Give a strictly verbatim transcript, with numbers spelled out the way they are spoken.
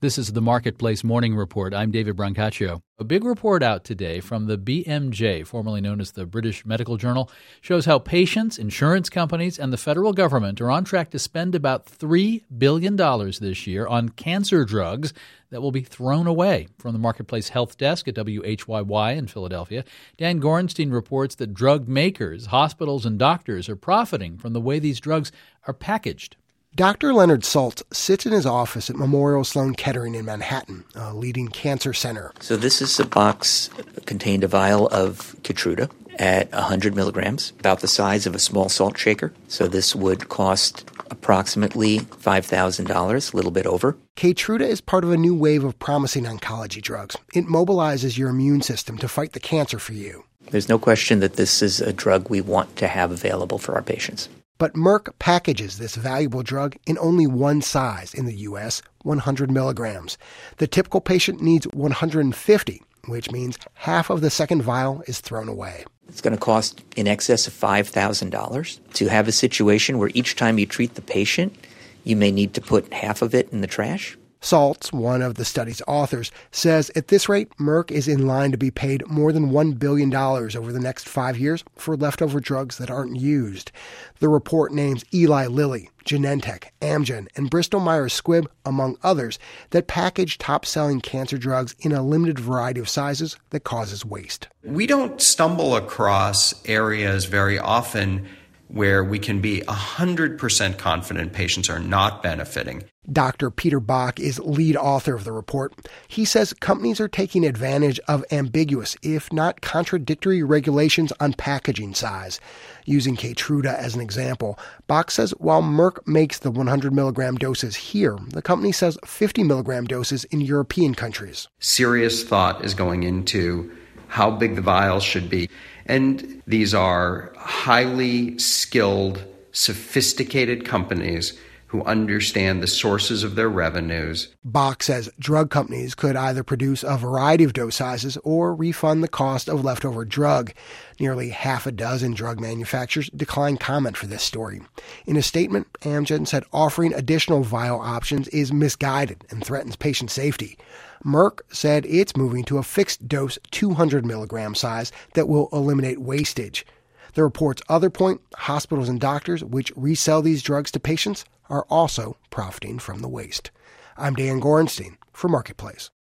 This is the Marketplace Morning Report. I'm David Brancaccio. A big report out today from the B M J, formerly known as the British Medical Journal, shows how patients, insurance companies, and the federal government are on track to spend about three billion dollars this year on cancer drugs that will be thrown away. From the Marketplace Health Desk at W H Y Y in Philadelphia, Dan Gorenstein reports that drug makers, hospitals, and doctors are profiting from the way these drugs are packaged. Doctor Leonard Saltz sits in his office at Memorial Sloan Kettering in Manhattan, a leading cancer center. So this is a box contained a vial of Keytruda at one hundred milligrams, about the size of a small salt shaker. So this would cost approximately five thousand dollars, a little bit over. Keytruda is part of a new wave of promising oncology drugs. It mobilizes your immune system to fight the cancer for you. There's no question that this is a drug we want to have available for our patients. But Merck packages this valuable drug in only one size in the U S, one hundred milligrams. The typical patient needs one hundred fifty, which means half of the second vial is thrown away. It's going to cost in excess of five thousand dollars to have a situation where each time you treat the patient, you may need to put half of it in the trash. Saltz, one of the study's authors, says at this rate, Merck is in line to be paid more than one billion dollars over the next five years for leftover drugs that aren't used. The report names Eli Lilly, Genentech, Amgen, and Bristol-Myers Squibb, among others, that package top-selling cancer drugs in a limited variety of sizes that causes waste. We don't stumble across areas very often where we can be one hundred percent confident patients are not benefiting. Doctor Peter Bach is lead author of the report. He says companies are taking advantage of ambiguous, if not contradictory, regulations on packaging size. Using Keytruda as an example, Bach says while Merck makes the one hundred milligram doses here, the company sells fifty milligram doses in European countries. Serious thought is going into how big the vials should be. And these are highly skilled, sophisticated companies who understand the sources of their revenues. Bach says drug companies could either produce a variety of dose sizes or refund the cost of leftover drug. Nearly half a dozen drug manufacturers declined comment for this story. In a statement, Amgen said offering additional vial options is misguided and threatens patient safety. Merck said it's moving to a fixed dose two hundred milligram size that will eliminate wastage. The report's other point, hospitals and doctors which resell these drugs to patients are also profiting from the waste. I'm Dan Gorenstein for Marketplace.